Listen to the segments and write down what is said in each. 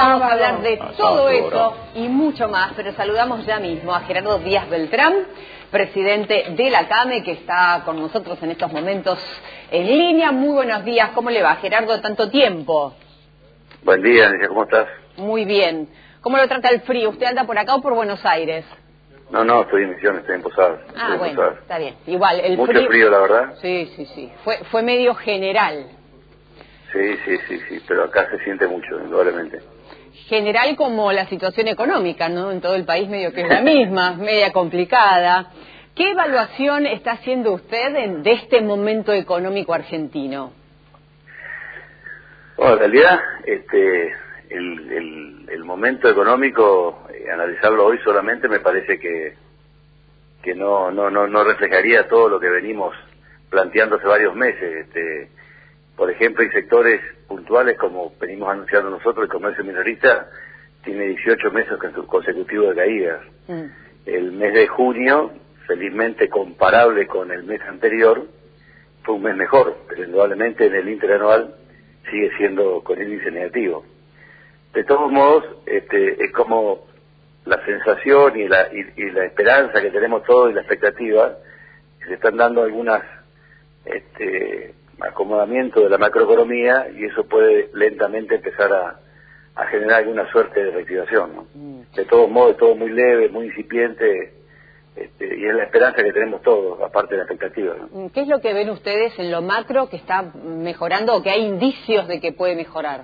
Vamos a hablar de todo eso y mucho más, pero saludamos ya mismo a Gerardo Díaz Beltrán, presidente de la CAME, que está con nosotros en estos momentos en línea. Muy buenos días, ¿cómo le va, Gerardo? Tanto tiempo. Buen día, Alicia, ¿cómo estás? Muy bien. ¿Cómo lo trata el frío? ¿Usted anda por acá o por Buenos Aires? No, estoy en Misiones, estoy en Posadas. Ah, bueno, está bien. Igual, el mucho frío, la verdad. Sí. Fue medio general. Sí, pero acá se siente mucho, indudablemente. General como la situación económica, ¿no? En todo el país medio que es la misma, media complicada. ¿Qué evaluación está haciendo usted de este momento económico argentino? Bueno, en realidad, el momento económico, analizarlo hoy solamente me parece que no reflejaría todo lo que venimos planteando hace varios meses. Por ejemplo, hay sectores puntuales, como venimos anunciando nosotros, el comercio minorista tiene 18 meses consecutivos de caídas. El mes de junio, felizmente comparable con el mes anterior, fue un mes mejor, pero indudablemente en el interanual sigue siendo con índice negativo. De todos modos, es como la sensación y la esperanza que tenemos todos y la expectativa, que se están dando algunas acomodamiento de la macroeconomía, y eso puede lentamente empezar a generar alguna suerte de reactivación, ¿no? De todos modos, todo muy leve, muy incipiente, y es la esperanza que tenemos todos, aparte de la expectativa, ¿no? ¿Qué es lo que ven ustedes en lo macro que está mejorando o que hay indicios de que puede mejorar?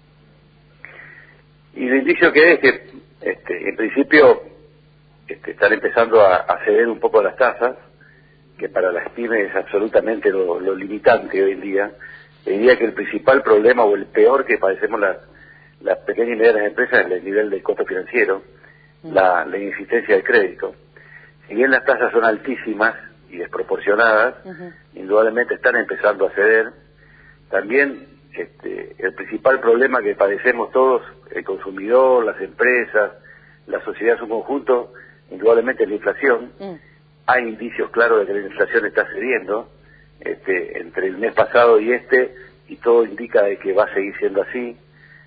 Y el indicio que es que, en principio, están empezando a ceder un poco las tasas, que para las pymes es absolutamente lo limitante hoy en día. Diría que el principal problema o el peor que padecemos las pequeñas y medianas empresas es el nivel del costo financiero, la inexistencia del crédito. Si bien las tasas son altísimas y desproporcionadas, indudablemente están empezando a ceder. También el principal problema que padecemos todos, el consumidor, las empresas, la sociedad en su conjunto, indudablemente es la inflación. Hay indicios claros de que la inflación está cediendo entre el mes pasado y y todo indica de que va a seguir siendo así.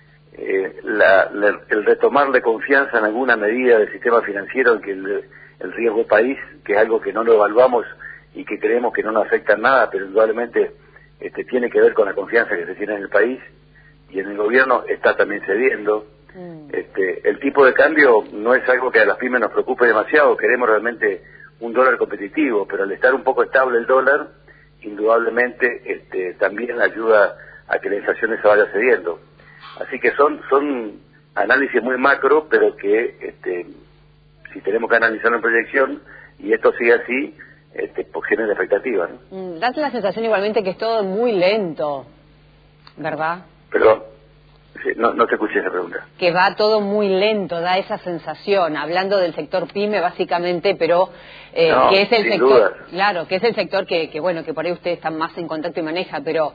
El retomarle confianza en alguna medida del sistema financiero, en que el riesgo país, que es algo que no lo evaluamos y que creemos que no nos afecta en nada, pero indudablemente tiene que ver con la confianza que se tiene en el país y en el gobierno, está también cediendo. El tipo de cambio no es algo que a las pymes nos preocupe demasiado, queremos realmente un dólar competitivo, pero al estar un poco estable el dólar, indudablemente también ayuda a que la inflación se vaya cediendo. Así que son análisis muy macro, pero que si tenemos que analizarlo en proyección, y esto sigue así, pues genera expectativa, ¿no? Da la sensación igualmente que es todo muy lento, ¿verdad? Perdón, sí, no te escuché esa pregunta. Que va todo muy lento, da esa sensación, hablando del sector pyme básicamente, pero que es el sector, dudas. Claro, que es el sector que bueno, que por ahí ustedes están más en contacto y maneja, pero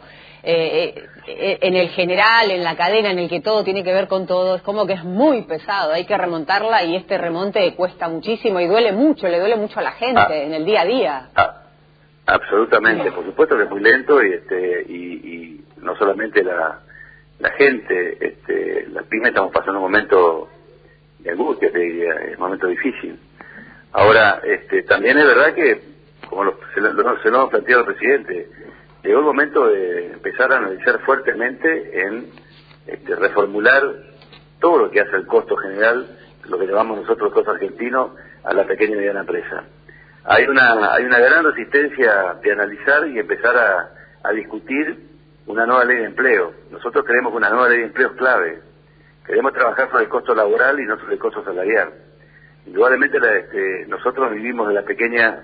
en el general, en la cadena en el que todo tiene que ver con todo, es como que es muy pesado, hay que remontarla, y este remonte cuesta muchísimo y duele mucho, le duele mucho a la gente en el día a día. Absolutamente, por supuesto que es muy lento, y no solamente la gente, las pymes estamos pasando un momento de angustia, te diría, es un momento difícil. Ahora, también es verdad que, como se lo ha planteado el presidente, llegó el momento de empezar a analizar fuertemente en reformular todo lo que hace el costo general, lo que llamamos nosotros costo argentino, a la pequeña y mediana empresa. Hay una gran resistencia de analizar y empezar a discutir una nueva ley de empleo. Nosotros creemos que una nueva ley de empleo es clave. Queremos trabajar sobre el costo laboral y no sobre el costo salarial. Indudablemente nosotros vivimos de la pequeña,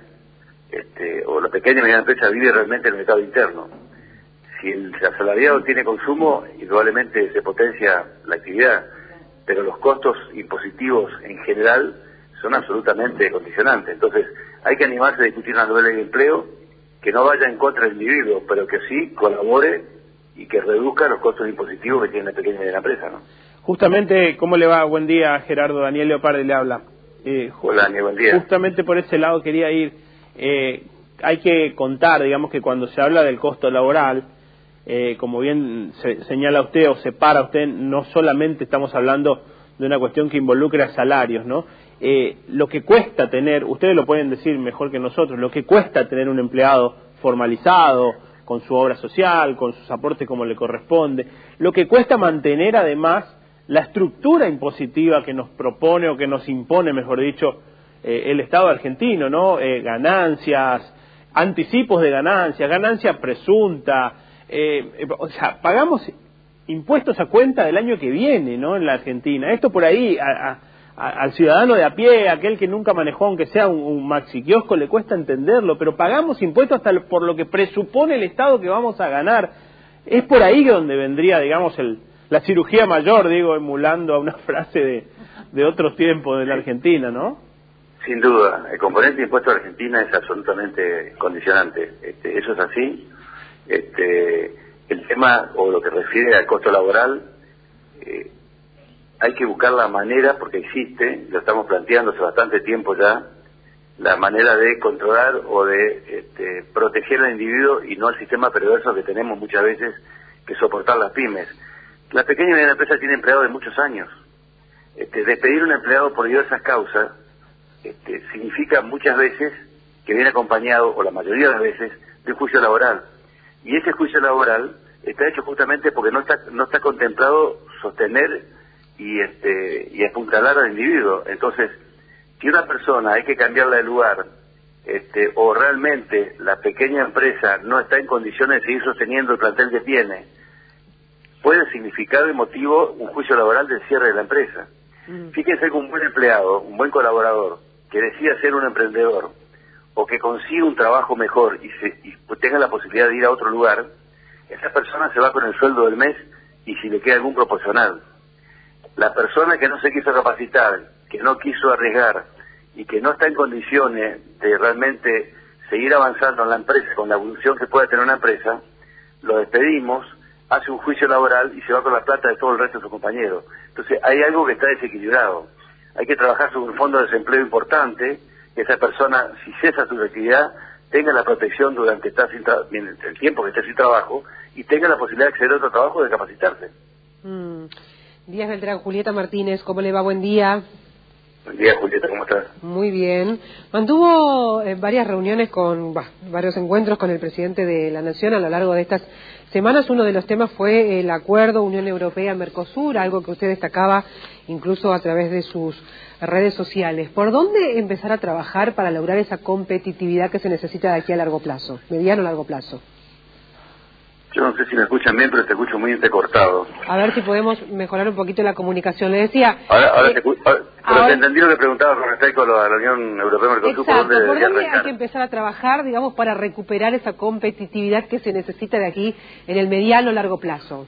o la pequeña y mediana empresa vive realmente en el mercado interno. Si el asalariado tiene consumo, indudablemente se potencia la actividad, pero los costos impositivos en general son absolutamente condicionantes. Entonces, hay que animarse a discutir una nueva ley de empleo que no vaya en contra del individuo, pero que sí colabore y que reduzca los costos impositivos que tiene la pequeña y mediana empresa, ¿no? Justamente, ¿cómo le va? Buen día, Gerardo. Daniel Leopardi le habla. Hola, Daniel, buen día. Justamente por ese lado quería ir. Hay que contar, digamos, que cuando se habla del costo laboral, como bien señala usted o separa usted, no solamente estamos hablando de una cuestión que involucra salarios, ¿no? Lo que cuesta tener, ustedes lo pueden decir mejor que nosotros, lo que cuesta tener un empleado formalizado, con su obra social, con sus aportes como le corresponde, lo que cuesta mantener además la estructura impositiva que nos propone o que nos impone, mejor dicho, el Estado argentino, ¿no? Ganancias, anticipos de ganancias, ganancia presunta, o sea, pagamos impuestos a cuenta del año que viene, ¿no? En la Argentina. Esto por ahí al ciudadano de a pie, aquel que nunca manejó, aunque sea un maxi kiosco, le cuesta entenderlo, pero pagamos impuestos hasta por lo que presupone el Estado que vamos a ganar. Es por ahí donde vendría, digamos, la cirugía mayor, digo, emulando a una frase de otros tiempos de la Argentina, ¿no? Sin duda, el componente de impuesto de Argentina es absolutamente condicionante. Eso es así. El tema, o lo que refiere al costo laboral, hay que buscar la manera, porque existe, lo estamos planteando hace bastante tiempo ya, la manera de controlar o de proteger al individuo y no al sistema perverso que tenemos muchas veces que soportar las pymes. La pequeña y mediana empresa tiene empleados de muchos años. Despedir a un empleado por diversas causas significa muchas veces que viene acompañado, o la mayoría de las veces, de un juicio laboral. Y ese juicio laboral está hecho justamente porque no está contemplado sostener y apuntalar al individuo. Entonces, si una persona hay que cambiarla de lugar, o realmente la pequeña empresa no está en condiciones de seguir sosteniendo el plantel que tiene, puede significar de motivo un juicio laboral del cierre de la empresa. Fíjense que un buen empleado, un buen colaborador, que decida ser un emprendedor, o que consiga un trabajo mejor y tenga la posibilidad de ir a otro lugar, esa persona se va con el sueldo del mes y si le queda algún proporcional. La persona que no se quiso capacitar, que no quiso arriesgar y que no está en condiciones de realmente seguir avanzando en la empresa con la evolución que pueda tener una empresa, lo despedimos, hace un juicio laboral y se va con la plata de todo el resto de sus compañeros. Entonces hay algo que está desequilibrado. Hay que trabajar sobre un fondo de desempleo importante, que esa persona, si cesa su actividad, tenga la protección durante el tiempo que esté sin trabajo y tenga la posibilidad de acceder a otro trabajo, de capacitarse. Díaz Beltrán, Julieta Martínez, ¿cómo le va? Buen día. Buen día, Julieta, ¿cómo estás? Muy bien. Mantuvo varias reuniones varios encuentros con el presidente de la Nación a lo largo de estas semanas. Uno de los temas fue el acuerdo Unión Europea-Mercosur, algo que usted destacaba incluso a través de sus redes sociales. ¿Por dónde empezar a trabajar para lograr esa competitividad que se necesita de aquí a largo plazo, mediano o largo plazo? Yo no sé si me escuchan bien, pero te escucho muy entrecortado. A ver si podemos mejorar un poquito la comunicación. Le decía... Ahora te entendí lo que preguntaba con respecto a la Unión Europea-Mercosur. Exacto, ¿por dónde hay que empezar a trabajar, digamos, para recuperar esa competitividad que se necesita de aquí en el mediano o largo plazo?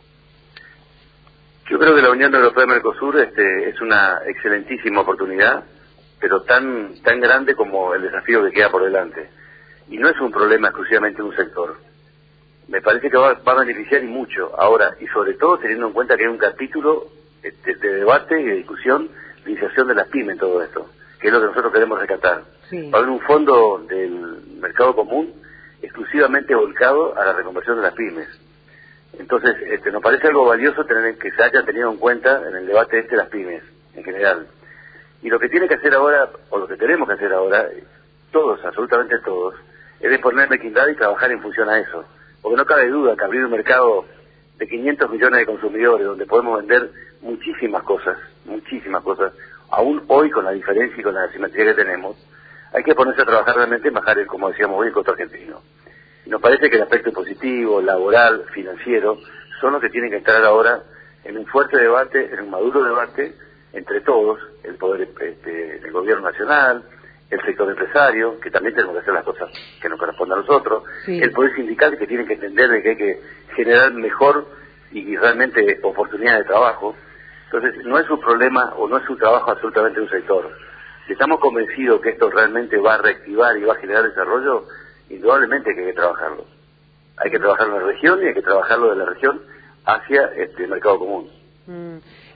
Yo creo que la Unión Europea-Mercosur es una excelentísima oportunidad, pero tan grande como el desafío que queda por delante. Y no es un problema exclusivamente de un sector. Me parece que va a beneficiar y mucho ahora, y sobre todo teniendo en cuenta que hay un capítulo de debate y de discusión de iniciación de las pymes en todo esto, que es lo que nosotros queremos rescatar. Sí. Va a haber un fondo del mercado común exclusivamente volcado a la reconversión de las pymes. Entonces, nos parece algo valioso tener que se haya tenido en cuenta en el debate las pymes en general. Y lo que tiene que hacer ahora, o lo que tenemos que hacer ahora, todos, absolutamente todos, es de poner mezquindad y trabajar en función a eso. Porque no cabe duda que abrir un mercado de 500 millones de consumidores, donde podemos vender muchísimas cosas, aún hoy con la diferencia y con la asimetría que tenemos, hay que ponerse a trabajar realmente en bajar, como decíamos hoy, el costo argentino. Y nos parece que el aspecto positivo, laboral, financiero, son los que tienen que estar ahora en un fuerte debate, en un maduro debate, entre todos, el poder, el gobierno nacional, el sector empresario, que también tenemos que hacer las cosas que nos corresponden a nosotros, sí. El poder sindical, que tiene que entender de que hay que generar mejor y realmente oportunidades de trabajo. Entonces, no es un problema o no es un trabajo absolutamente de un sector. Si estamos convencidos que esto realmente va a reactivar y va a generar desarrollo, indudablemente que hay que trabajarlo. Hay que trabajarlo en la región y hay que trabajarlo de la región hacia el mercado común.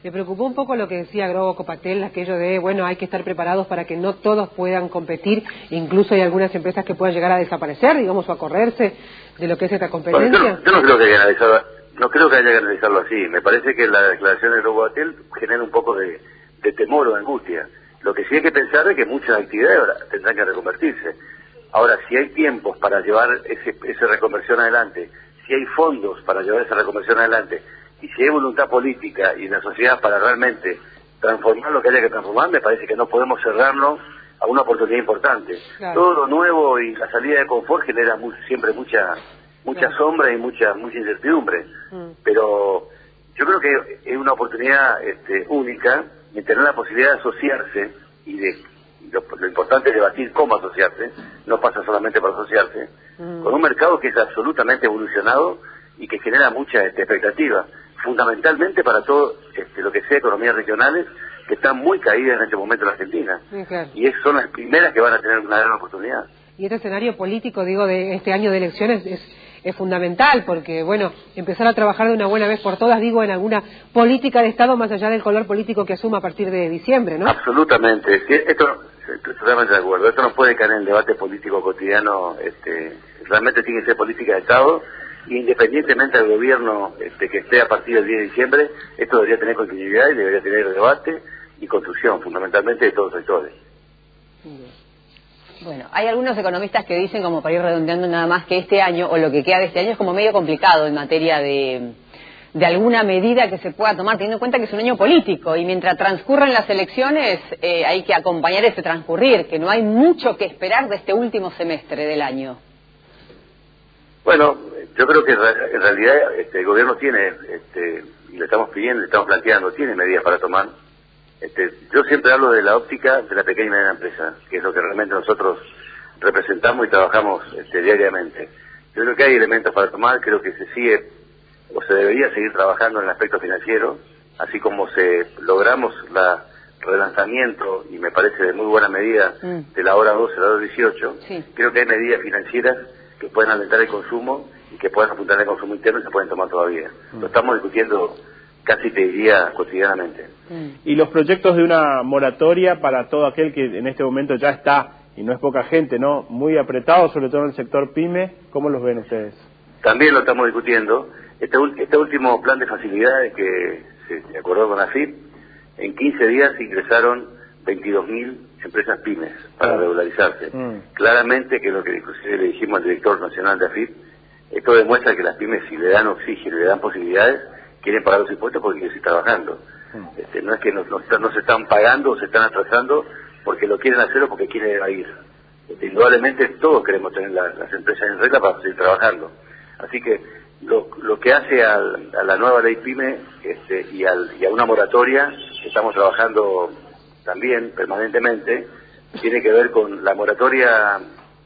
¿Le preocupó un poco lo que decía Grobo Copatel, aquello de, bueno, hay que estar preparados para que no todos puedan competir, incluso hay algunas empresas que puedan llegar a desaparecer, digamos, o a correrse de lo que es esta competencia? Bueno, yo no creo que haya que analizarlo así. Me parece que la declaración de Grobo Copatel genera un poco de temor o de angustia. Lo que sí hay que pensar es que muchas actividades ahora tendrán que reconvertirse. Ahora, si hay tiempos para llevar esa reconversión adelante, si hay fondos para llevar esa reconversión adelante, y si hay voluntad política y en la sociedad para realmente transformar lo que haya que transformar, me parece que no podemos cerrarnos a una oportunidad importante. Claro. Todo lo nuevo y la salida de confort genera siempre mucha claro. sombra y mucha incertidumbre. Pero yo creo que es una oportunidad única de tener la posibilidad de asociarse y lo importante es debatir cómo asociarse, no pasa solamente por asociarse, con un mercado que es absolutamente evolucionado y que genera mucha expectativa, fundamentalmente para todo lo que sea economías regionales que están muy caídas en este momento en Argentina. Sí, claro. Y son las primeras que van a tener una gran oportunidad. Y este escenario político, digo, de este año de elecciones es fundamental, porque, bueno, empezar a trabajar de una buena vez por todas, digo, en alguna política de Estado más allá del color político que asuma a partir de diciembre, ¿no? Absolutamente. Estoy totalmente de acuerdo. Esto no puede caer en el debate político cotidiano. Realmente tiene que ser política de Estado, y independientemente del gobierno que esté a partir del 10 de diciembre, esto debería tener continuidad y debería tener debate y construcción, fundamentalmente de todos los sectores. Bueno, hay algunos economistas que dicen, como para ir redondeando nada más, que este año, o lo que queda de este año, es como medio complicado en materia de alguna medida que se pueda tomar, teniendo en cuenta que es un año político, y mientras transcurren las elecciones hay que acompañar ese transcurrir, que no hay mucho que esperar de este último semestre del año. Bueno, yo creo que en realidad el gobierno tiene, y le estamos pidiendo, le estamos planteando, tiene medidas para tomar. Yo siempre hablo de la óptica de la pequeña y mediana empresa, que es lo que realmente nosotros representamos y trabajamos diariamente. Yo creo que hay elementos para tomar, creo que se sigue o se debería seguir trabajando en el aspecto financiero, así como logramos la relanzamiento, y me parece de muy buena medida, de la hora 12 a la hora 18, sí. Creo que hay medidas financieras que pueden alentar el consumo y que pueden apuntar el consumo interno y se pueden tomar todavía. Lo estamos discutiendo casi, te diría, cotidianamente. Y los proyectos de una moratoria para todo aquel que en este momento ya está, y no es poca gente, ¿no?, muy apretado, sobre todo en el sector PYME, ¿cómo los ven ustedes? También lo estamos discutiendo. Este último plan de facilidades que se acordó con AFIP, en 15 días ingresaron 22.000 empresas pymes para regularizarse. Claramente, que lo que inclusive le dijimos al director nacional de AFIP, esto demuestra que las pymes, si le dan oxígeno y le dan posibilidades, quieren pagar los impuestos porque quieren seguir trabajando. No es que no se están pagando o se están atrasando porque lo quieren hacer o porque quieren evadir. Indudablemente todos queremos tener las empresas en regla para seguir trabajando. Así que lo que hace a la nueva ley PYME y a una moratoria, estamos trabajando también permanentemente, tiene que ver con la moratoria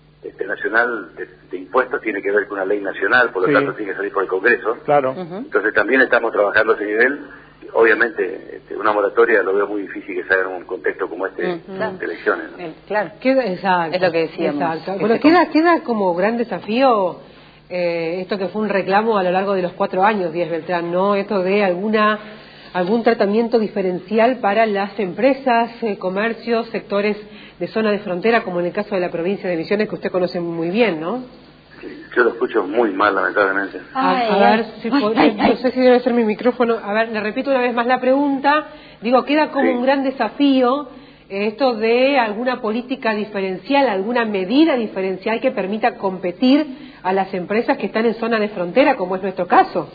nacional de impuestos, tiene que ver con una ley nacional, por lo tanto tiene que salir por el Congreso. Claro. Entonces también estamos trabajando a ese nivel. Obviamente una moratoria lo veo muy difícil que salga en un contexto como de elecciones, ¿no? Claro, exacto, es lo que decíamos. Exacto. Bueno, queda como gran desafío esto que fue un reclamo a lo largo de los 4 años, Díaz Beltrán, ¿no? Esto de algún tratamiento diferencial para las empresas, comercios, sectores de zona de frontera, como en el caso de la provincia de Misiones, que usted conoce muy bien, ¿no? Yo lo escucho muy mal, lamentablemente. A ver, no sé si debe ser mi micrófono. A ver, le repito una vez más la pregunta. Digo, queda como un gran desafío esto de alguna política diferencial, alguna medida diferencial que permita competir a las empresas que están en zona de frontera, como es nuestro caso.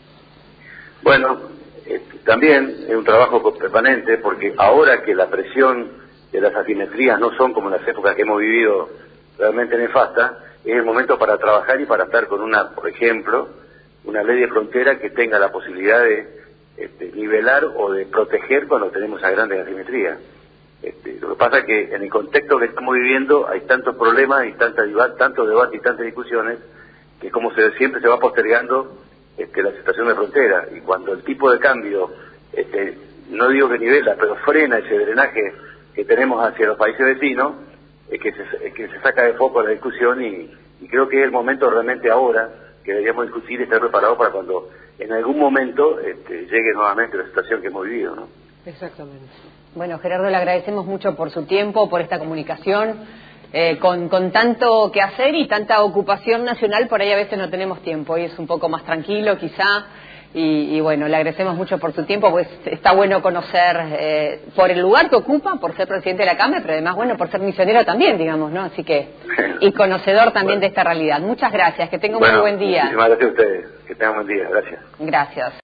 Bueno, también es un trabajo permanente, porque ahora que la presión de las asimetrías no son como en las épocas que hemos vivido realmente nefastas, es el momento para trabajar y para estar con por ejemplo, una ley de frontera que tenga la posibilidad de nivelar o de proteger cuando tenemos a grandes asimetrías. Lo que pasa es que en el contexto que estamos viviendo hay tantos problemas y tanto debate y tantas discusiones que como siempre se va postergando la situación de frontera, y cuando el tipo de cambio, no digo que nivela, pero frena ese drenaje que tenemos hacia los países vecinos, que se saca de foco la discusión, y creo que es el momento realmente ahora que deberíamos discutir y estar preparados para cuando en algún momento llegue nuevamente la situación que hemos vivido, ¿no? Exactamente. Bueno, Gerardo, le agradecemos mucho por su tiempo, por esta comunicación, con tanto que hacer y tanta ocupación nacional, por ahí a veces no tenemos tiempo, hoy es un poco más tranquilo quizá, y bueno, le agradecemos mucho por su tiempo, pues está bueno conocer por el lugar que ocupa, por ser presidente de la Cámara, pero además, bueno, por ser misionero también, digamos, ¿no? Así que, y conocedor también de esta realidad. Muchas gracias, que tenga un muy buen día. Muchísimas gracias a ustedes, que tengan buen día, gracias. Gracias.